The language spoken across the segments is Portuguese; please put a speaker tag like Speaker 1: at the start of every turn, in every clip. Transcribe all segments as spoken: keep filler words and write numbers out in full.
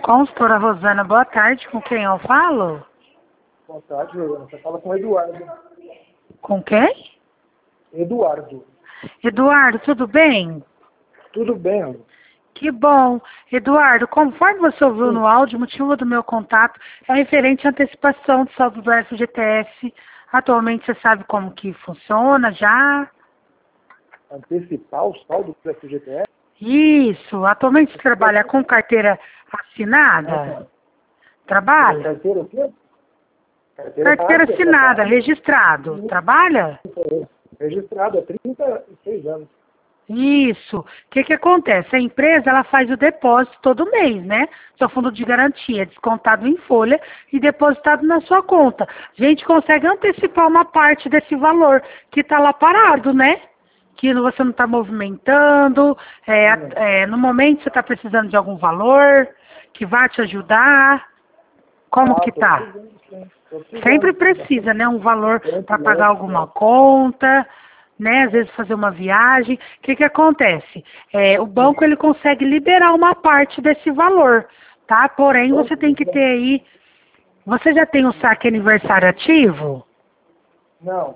Speaker 1: Consultora Rosana, boa tarde. Com quem eu falo?
Speaker 2: Boa tarde, Rosana. Você fala com o Eduardo.
Speaker 1: Com quem?
Speaker 2: Eduardo.
Speaker 1: Eduardo, tudo bem?
Speaker 2: Tudo bem, Rosana?
Speaker 1: Que bom. Eduardo, conforme você ouviu
Speaker 2: Sim.
Speaker 1: no áudio, o motivo do meu contato é referente à antecipação do saldo do F G T S. Atualmente você sabe como que funciona já?
Speaker 2: Antecipar o saldo do F G T S?
Speaker 1: Isso. Atualmente você trabalha com carteira assinada? Trabalha?
Speaker 2: Carteira o quê? Carteira,
Speaker 1: Carteira
Speaker 2: básica,
Speaker 1: assinada,
Speaker 2: trabalho.
Speaker 1: registrado. Trabalha?
Speaker 2: Registrado há trinta e seis anos.
Speaker 1: Isso. O que que acontece? A empresa, ela faz o depósito todo mês, né? Seu fundo de garantia, descontado em folha e depositado na sua conta. A gente consegue antecipar uma parte desse valor que está lá parado, né? Que você não está movimentando, é, é, no momento você está precisando de algum valor que vai te ajudar. Como
Speaker 2: Ah,
Speaker 1: que
Speaker 2: tô
Speaker 1: tá?
Speaker 2: precisando, sim. Tô precisando,
Speaker 1: Sempre
Speaker 2: sim.
Speaker 1: precisa, né? Um valor
Speaker 2: Bastante
Speaker 1: para pagar
Speaker 2: leve,
Speaker 1: alguma
Speaker 2: né?
Speaker 1: conta, né? Às vezes fazer uma viagem. O que que acontece? É, o banco ele consegue liberar uma parte desse valor, tá? Porém, você tem que ter aí. Você já tem o saque aniversário ativo?
Speaker 2: Não.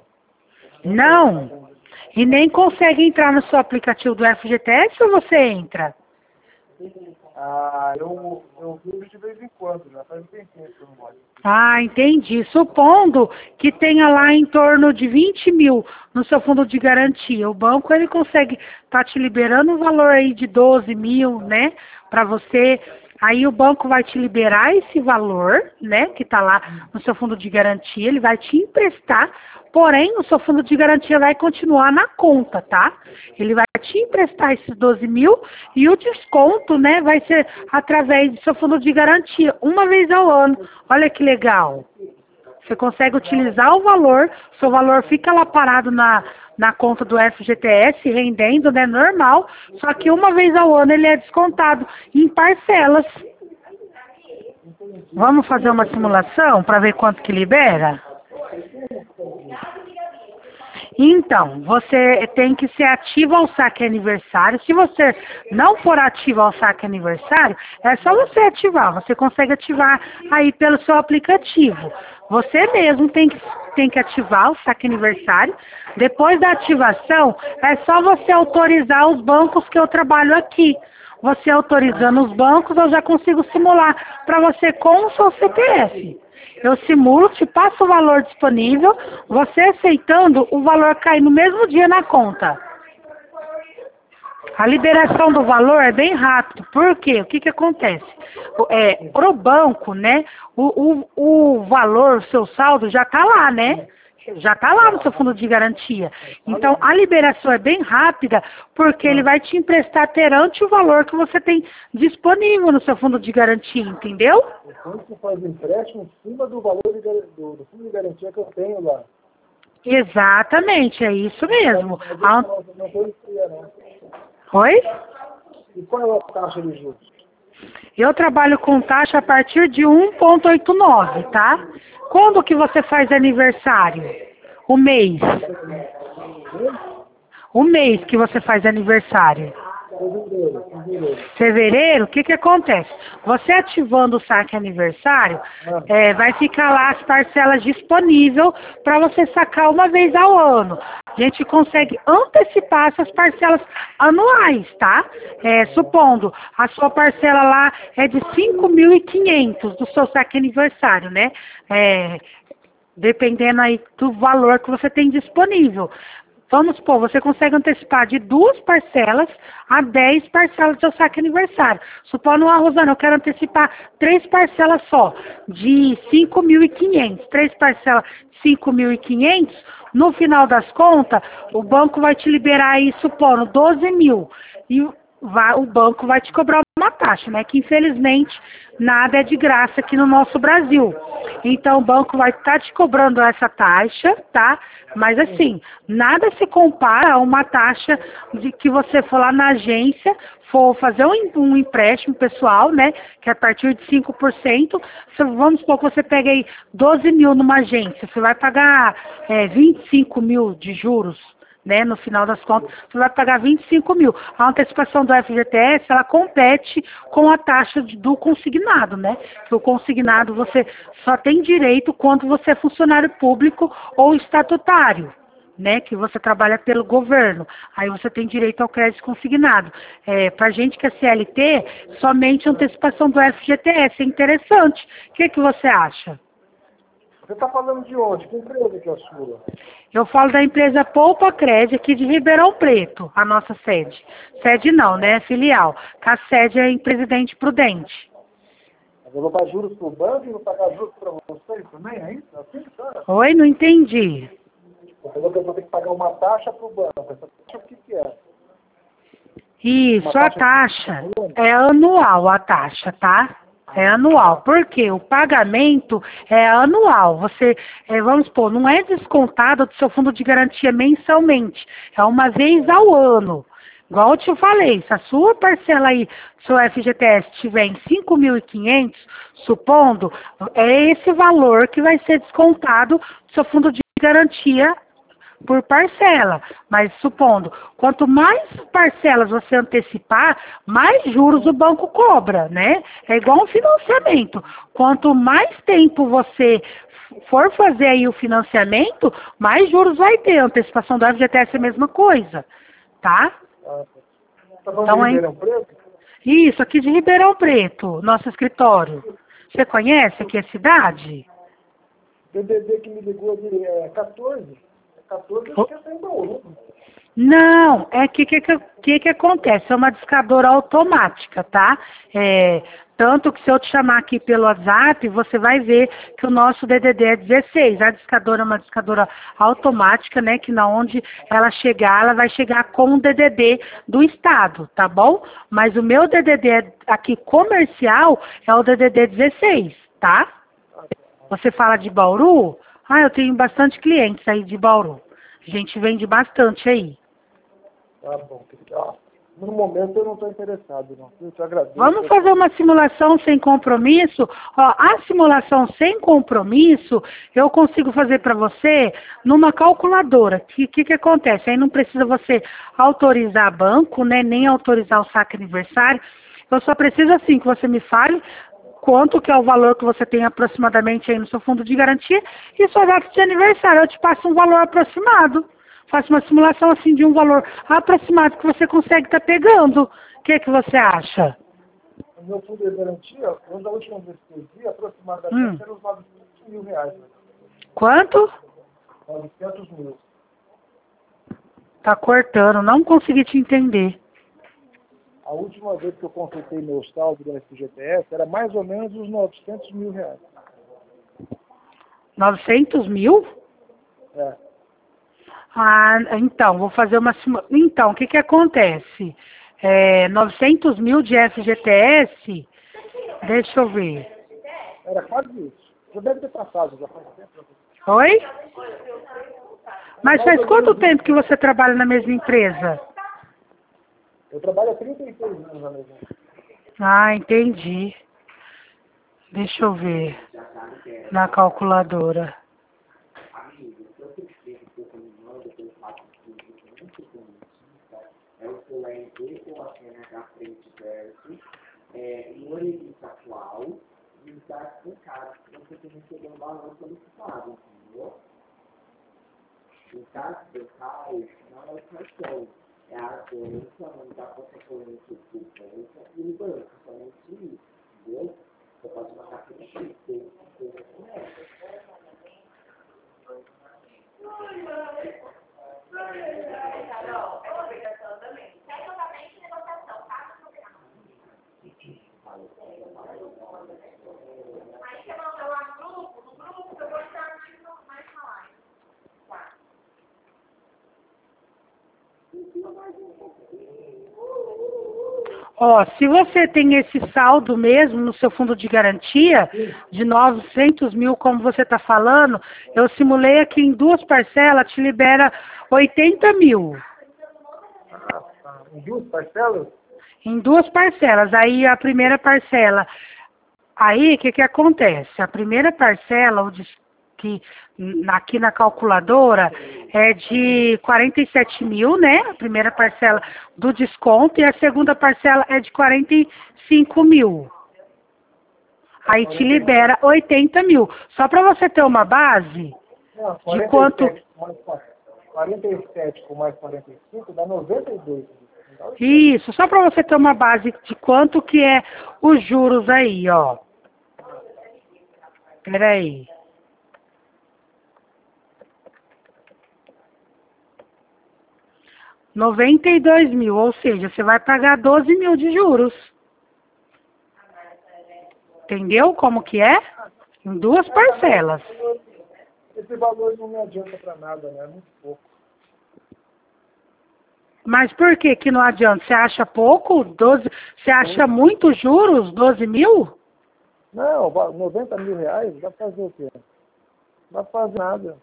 Speaker 1: Não. E nem consegue entrar no seu aplicativo do F G T S ou você entra?
Speaker 2: Ah, eu, eu vejo de vez em quando, já faz um tempinho que eu não olho.
Speaker 1: Ah, entendi. Supondo que tenha lá em torno de vinte mil no seu fundo de garantia, o banco ele consegue estar te liberando um valor aí de doze mil, né, para você. Aí o banco vai te liberar esse valor, né, que está lá no seu fundo de garantia, ele vai te emprestar, porém o seu fundo de garantia vai continuar na conta, tá? Ele vai te emprestar esses doze mil e o desconto, né, vai ser através do seu fundo de garantia, uma vez ao ano. Olha que legal. Você consegue utilizar o valor, seu valor fica lá parado na, na conta do F G T S, rendendo, né, normal, só que uma vez ao ano ele é descontado em parcelas. Vamos fazer uma simulação para ver quanto que libera? Então, você tem que ser ativo ao saque aniversário. Se você não for ativo ao saque aniversário, é só você ativar. Você consegue ativar aí pelo seu aplicativo. Você mesmo tem que, tem que ativar o saque aniversário. Depois da ativação, é só você autorizar os bancos que eu trabalho aqui. Você autorizando os bancos, eu já consigo simular para você com o seu C P F. Eu simulo, te passo o valor disponível, você aceitando, o valor cai no mesmo dia na conta. A liberação do valor é bem rápido. Por quê? O que que acontece? É, pro banco, né, o, o, o valor, o seu saldo já está lá, né? Já está lá no seu fundo de garantia. Então, a liberação é bem rápida, porque ele vai te emprestar perante o valor que você tem disponível no seu fundo de garantia, entendeu?
Speaker 2: O banco faz empréstimo em cima do valor de, gar- do, do fundo de garantia que eu tenho lá.
Speaker 1: Exatamente, é isso mesmo.
Speaker 2: Mas
Speaker 1: A-
Speaker 2: eu não conhecia, não.
Speaker 1: Oi?
Speaker 2: E qual é a taxa de juros?
Speaker 1: Eu trabalho com taxa a partir de um vírgula oitenta e nove, tá? Quando que você faz aniversário? O mês. O mês que você faz aniversário.
Speaker 2: Fevereiro, fevereiro.
Speaker 1: Fevereiro, o que que acontece? Você ativando o saque aniversário, é, vai ficar lá as parcelas disponíveis para você sacar uma vez ao ano. A gente consegue antecipar essas parcelas anuais, tá? É, supondo, a sua parcela lá é de cinco mil e quinhentos do seu saque aniversário, né? É, dependendo aí do valor que você tem disponível. Vamos supor, você consegue antecipar de duas parcelas a dez parcelas do seu saque aniversário. Supondo, ah, Rosana, eu quero antecipar três parcelas só, de cinco mil e quinhentos. Três parcelas de cinco mil e quinhentos, no final das contas, o banco vai te liberar aí, supondo, doze mil. E vai, o banco vai te cobrar uma taxa, né? Que infelizmente nada é de graça aqui no nosso Brasil. Então o banco vai estar te cobrando essa taxa, tá? Mas assim, nada se compara a uma taxa de que você for lá na agência, for fazer um, um empréstimo pessoal, né? Que é a partir de cinco por cento, se, vamos supor que você pega aí doze mil numa agência, você vai pagar é, vinte e cinco mil de juros, né? No final das contas, você vai pagar vinte e cinco mil. A antecipação do F G T S, ela compete com a taxa de- do consignado, né? Que o consignado você só tem direito quando você é funcionário público ou estatutário, né, que você trabalha pelo governo, aí você tem direito ao crédito consignado. É, para gente que é C L T, somente a antecipação do F G T S é interessante. O que, que você acha?
Speaker 2: Você está falando de onde? Que empresa que é a sua?
Speaker 1: Eu falo da empresa Poupa Crédito aqui de Ribeirão Preto, a nossa sede. Sede não, né, filial. A sede é em Presidente Prudente.
Speaker 2: Mas eu vou pagar juros para o banco e vou pagar juros para vocês também, é isso? Assim, cara?
Speaker 1: Oi, não entendi.
Speaker 2: Você falou que eu vou ter que pagar uma taxa para o banco. Essa taxa o que, que é?
Speaker 1: Isso,
Speaker 2: Uma
Speaker 1: a
Speaker 2: taxa
Speaker 1: taxa
Speaker 2: de-
Speaker 1: é anual, a taxa, tá? É anual, porque o pagamento é anual. Você, é, vamos supor, não é descontado do seu fundo de garantia mensalmente, é uma vez ao ano. Igual eu te falei, se a sua parcela aí, seu F G T S estiver em cinco mil e quinhentos, supondo, é esse valor que vai ser descontado do seu fundo de garantia por parcela, mas supondo, quanto mais parcelas você antecipar, mais juros o banco cobra, né? É igual um financiamento. Quanto mais tempo você for fazer aí o financiamento, mais juros vai ter. A antecipação do F G T S é a mesma coisa, tá?
Speaker 2: Ah, tá falando
Speaker 1: Então,
Speaker 2: de
Speaker 1: hein?
Speaker 2: Ribeirão Preto?
Speaker 1: Isso, aqui de Ribeirão Preto, nosso escritório. Você conhece aqui a cidade?
Speaker 2: O D D D que me ligou de é, quatorze. quatorze acho que é sem Bauru.
Speaker 1: Não, é que que, que que que acontece? É uma discadora automática, tá? É, tanto que se eu te chamar aqui pelo WhatsApp, você vai ver que o nosso D D D é dezesseis. A discadora é uma discadora automática, né? Que na onde ela chegar, ela vai chegar com o D D D do estado, tá bom? Mas o meu D D D aqui comercial é o D D D dezesseis, tá? Você fala de Bauru? Ah, eu tenho bastante clientes aí de Bauru. A gente vende bastante aí.
Speaker 2: Tá bom, querido. Ah, no momento eu não estou interessado, não. Eu te agradeço.
Speaker 1: Vamos fazer uma simulação sem compromisso? Ó, a simulação sem compromisso, eu consigo fazer para você numa calculadora. O que, que que acontece? Aí não precisa você autorizar banco, né, nem autorizar o saque aniversário. Eu só preciso, assim, que você me fale quanto que é o valor que você tem aproximadamente aí no seu fundo de garantia e sua data de aniversário. Eu te passo um valor aproximado. Faço uma simulação assim de um valor aproximado que você consegue estar pegando. O que que você acha?
Speaker 2: O meu fundo de garantia, quando a última vez que eu vi, aproximadamente
Speaker 1: Hum.
Speaker 2: era uns novecentos mil reais. Né?
Speaker 1: Quanto?
Speaker 2: novecentos mil.
Speaker 1: Tá cortando, não consegui te entender.
Speaker 2: A última vez que eu consultei meu saldo do F G T S era mais ou menos uns novecentos mil reais.
Speaker 1: novecentos mil?
Speaker 2: É.
Speaker 1: Ah, então, vou fazer uma simulação. Então, o que que acontece? É, novecentos mil de F G T S, deixa eu ver.
Speaker 2: Era quase isso. Já deve ter passado, já faz tempo.
Speaker 1: Oi? Mas faz quanto tempo que você trabalha na mesma empresa?
Speaker 2: Eu trabalho há trinta e seis anos na mesma.
Speaker 1: Ah, entendi. Deixa eu ver na calculadora.
Speaker 3: É o seu R G com a C N H frente e verso, é, no orelhista atual, e os dados bancários que você tem que receber um valor solicitado, entendeu? Os dados bancários não é o cartão, é a agência onde a consequência do banco e o banco, somente isso, entendeu? Você pode mandar para o X, tem que ter
Speaker 1: Ó, se você tem esse saldo mesmo no seu fundo de garantia, de novecentos mil, como você está falando, eu simulei aqui em duas parcelas, te libera oitenta mil.
Speaker 2: Ah, tá. Em duas parcelas?
Speaker 1: Em duas parcelas. Aí a primeira parcela. Aí o que, que acontece? A primeira parcela, o de aqui, aqui na calculadora é de quarenta e sete mil, né? A primeira parcela do desconto e a segunda parcela é de quarenta e cinco mil. Aí te libera oitenta mil. Só para você ter uma base
Speaker 2: Não,
Speaker 1: de quanto...
Speaker 2: quarenta e sete com mais quarenta e cinco dá noventa e dois.
Speaker 1: Isso, só para você ter uma base de quanto que é os juros aí, ó. Peraí. noventa e dois mil, ou seja, você vai pagar doze mil de juros. Entendeu como que é? Em duas parcelas.
Speaker 2: Esse valor não me adianta para nada, né? É muito pouco.
Speaker 1: Mas por que que não adianta? Você acha pouco? doze, você acha muito juros? doze mil?
Speaker 2: Não, noventa mil reais, dá pra fazer o quê? Não dá pra fazer nada.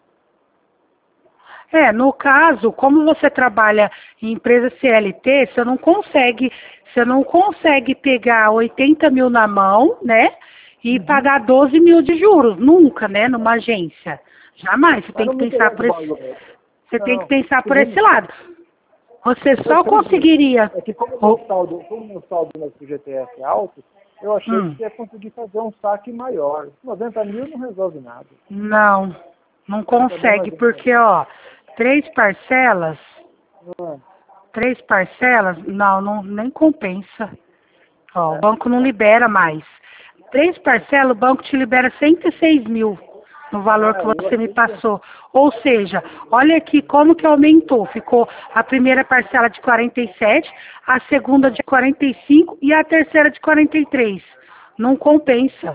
Speaker 1: É, no caso, como você trabalha em empresa C L T, você não consegue, você não consegue pegar oitenta mil na mão, né? E uhum. pagar doze mil de juros, nunca, né? Numa agência. Jamais. Você tem que pensar por esse, você tem que pensar por esse lado. Você só conseguiria...
Speaker 2: É que como o meu saldo, como meu saldo no F G T S é alto, eu achei hum. que você ia conseguir fazer um saque maior. noventa mil não resolve nada.
Speaker 1: Não, não consegue, porque, ó, três parcelas, hum. três parcelas, não, não, nem compensa. Ó, é. O banco não libera mais. Três parcelas, o banco te libera cento e seis mil. No valor que você me passou. Ou seja, olha aqui como que aumentou. Ficou a primeira parcela de quarenta e sete, a segunda de quarenta e cinco e a terceira de quarenta e três. Não compensa.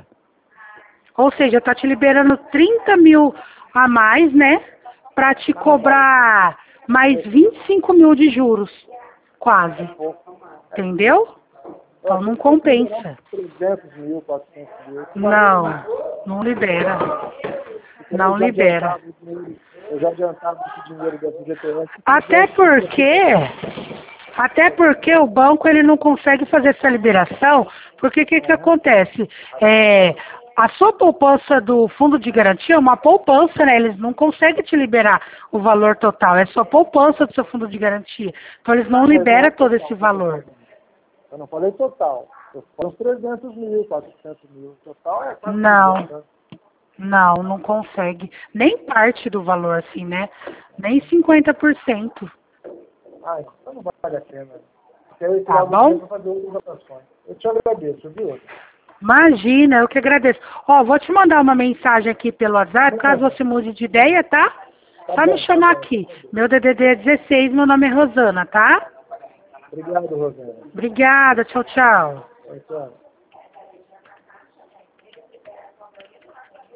Speaker 1: Ou seja, tá te liberando trinta mil a mais, né? Pra te cobrar mais vinte e cinco mil de juros. Quase. Entendeu? Então não compensa.
Speaker 2: trezentos mil, quatrocentos mil.
Speaker 1: Não, não libera. Não libera.
Speaker 2: Eu já adiantava esse dinheiro da F G T S.
Speaker 1: Até porque, até porque o banco ele não consegue fazer essa liberação, porque o que que acontece? É, a sua poupança do fundo de garantia é uma poupança, né? Eles não conseguem te liberar o valor total, é só poupança do seu fundo de garantia. Então eles não liberam todo esse valor.
Speaker 2: Eu não falei total. Eu falei uns trezentos mil, quatrocentos mil. Total é quase
Speaker 1: Não. Não, não consegue. Nem parte do valor, assim, né? Nem cinquenta por cento.
Speaker 2: Ah, então não vale a pena. Eu
Speaker 1: tá bom?
Speaker 2: Fazer outras ações. Eu te agradeço, viu?
Speaker 1: Imagina, eu que agradeço. Ó, vou te mandar uma mensagem aqui pelo WhatsApp, caso você mude de ideia, tá?
Speaker 2: tá
Speaker 1: Só
Speaker 2: bom,
Speaker 1: me chamar
Speaker 2: tá
Speaker 1: aqui. Meu D D D é dezesseis, meu nome é Rosana, tá?
Speaker 2: Obrigado, Rosana.
Speaker 1: Obrigada, tchau, tchau.
Speaker 2: Tchau, tchau.